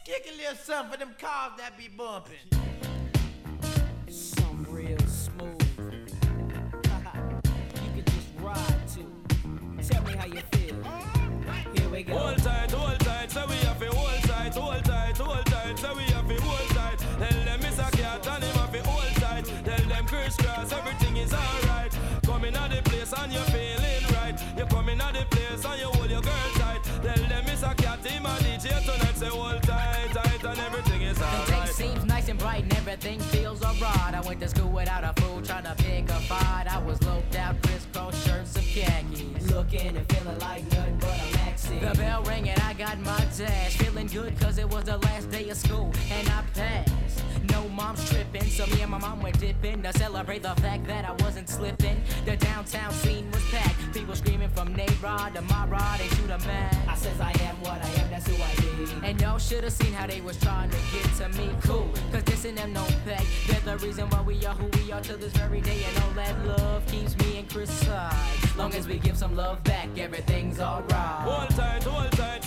Kick a little something for them cars that be bumping. Some real smooth. You can just ride to. Tell me how you feel. Here we go. Hold tight, so we have to hold tight, hold tight, hold tight, so we have to hold tight. Tell them it's a cat and him have to hold tight. Tell them crisscross, everything is alright. Coming out the place and you're feeling right. You coming out the place and you hold your girl tight. Tell them it's a cat, him a DJ tonight. Say hold tight, tight, and everything is alright. The day seems nice and bright and everything feels alright. I went to school without a fool trying to pick a fight. I was loped out, crisscross shirts and khakis, looking and feeling like nothing but a maxi. The bell rang and I got my dash, feeling good cause it was the last day of school and I passed. No mom's tripping, so me and my mom went dipping to celebrate the fact that I wasn't slipping. The downtown scene was packed, people screaming from Nayrod to my rod and to the man. I says I am what I am, that's who I be. And y'all should've seen how they was trying to get to me. Cool, cause this and them no pay. They're the reason why we are who we are to this very day. And all that love keeps me and Chris side. Long as we give some love back, everything's alright. Hold tight,